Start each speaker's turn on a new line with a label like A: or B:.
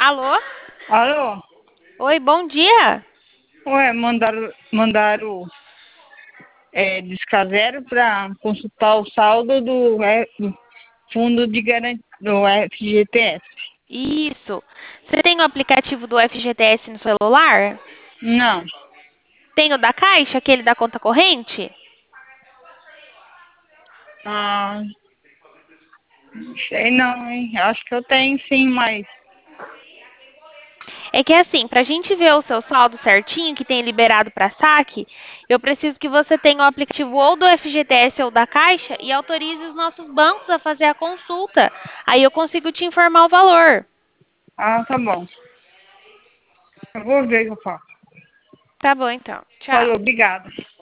A: Alô?
B: Alô?
A: Oi, bom dia.
B: Ué, mandaram discar zero para consultar o saldo do fundo de garantia do FGTS.
A: Isso. Você tem o aplicativo do FGTS no celular?
B: Não,
A: Tem o da Caixa, aquele da conta corrente?
B: ah, não sei não, hein? Acho que eu tenho sim, mas
A: É que é assim, para a gente ver o seu saldo certinho, que tem liberado para saque, eu preciso que você tenha o aplicativo ou do FGTS ou da Caixa e autorize os nossos bancos a fazer a consulta. Aí eu consigo te informar o valor.
B: tá bom. Eu vou ver o que eu faço.
A: Tá bom, então. Tchau.
B: Falou, obrigada.